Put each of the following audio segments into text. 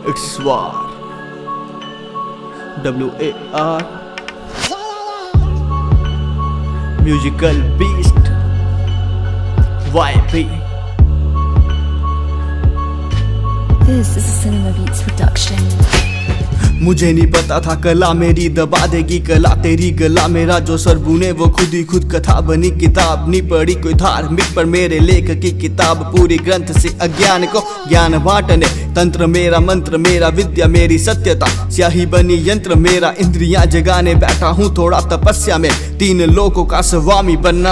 It's War. WAR. Musical Beast. YP. This is a Cinema Beats production. मुझे नहीं पता था कला मेरी दबा देगी कला तेरी गला मेरा जो सर बुने वो खुद ही खुद कथा बनी किताब नहीं पढ़ी कोई धार्मिक पर मेरे लेख की किताब पूरी ग्रंथ से अज्ञान को ज्ञान बांटने तंत्र मेरा मंत्र मेरा विद्या मेरी सत्यता स्याही बनी यंत्र मेरा इंद्रियां जगाने बैठा हूँ थोड़ा तपस्या में 3 लोकों का स्वामी बनना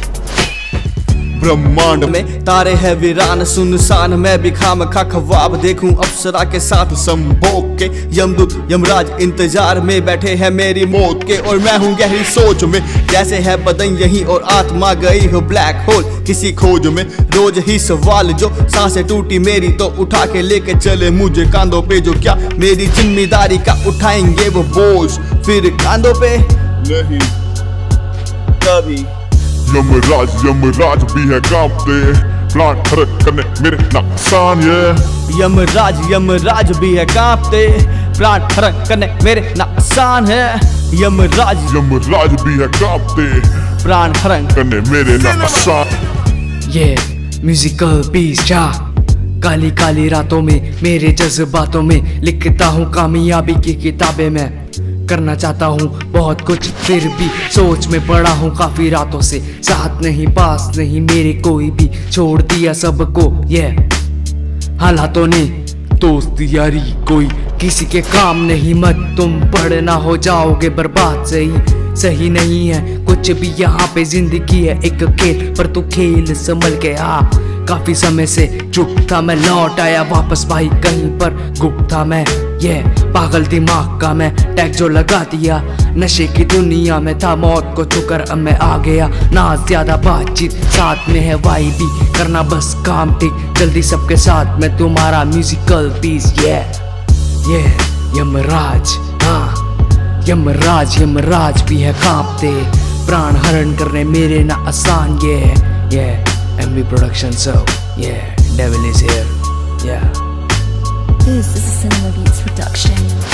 ब्रह्मांड में तारे है वीरान सुनसान मैं भी खामखा ख्वाब देखूं अप्सरा के साथ संभोग के यमदूत यमराज इंतजार में बैठे हैं मेरी मौत के और मैं हूं गहरी सोच में जैसे है बदन यहीं और आत्मा गई हो ब्लैक होल किसी खोज में रोज ही सवाल जो सांसें टूटी मेरी तो उठा के लेके चले मुझे कांधों पे जो क्या मेरी जिम्मेदारी का उठाएंगे वो बोझ फिर कांधों पे नहीं कभी यमराज भी है कांपते प्लान खर्च करने मेरे नुकसान यमराज भी है कांपते प्राण खर्च करने मेरे नुकसान है यमराज भी है कांपते प्राण खर्च करने मेरे नुकसान ये म्यूजिकल बीस्ट काली काली रातों में मेरे जज्बातों में लिखता हूँ कामयाबी की किताबें में करना चाहता हूँ बहुत कुछ फिर भी सोच में पड़ा हूँ काफी रातों से साथ नहीं पास नहीं मेरे कोई भी छोड़ दिया सबको ये हालातों ने दोस्त यारी कोई किसी के काम नहीं मत तुम पढ़ना हो जाओगे बर्बाद सही नहीं है कुछ भी यहाँ पे जिंदगी है एक खेल पर तू खेल संभल के आ काफी समय से चुप था मैं लौट आया वापस भाई कहीं पर गुप्त था मैं ये पागल दिमाग का मैं टैग जो लगा दिया नशे की दुनिया में था मौत को छूकर अब मैं आ गया ना ज्यादा बातचीत साथ में है वाइबी करना बस काम ठीक जल्दी सबके साथ में तुम्हारा म्यूजिकल पीस ये यमराज यमराज भी है कांपते प्राण हरण करने मेरे ना आसान ये MB production so yeah devil is here yeah This is a Cinema Beats production.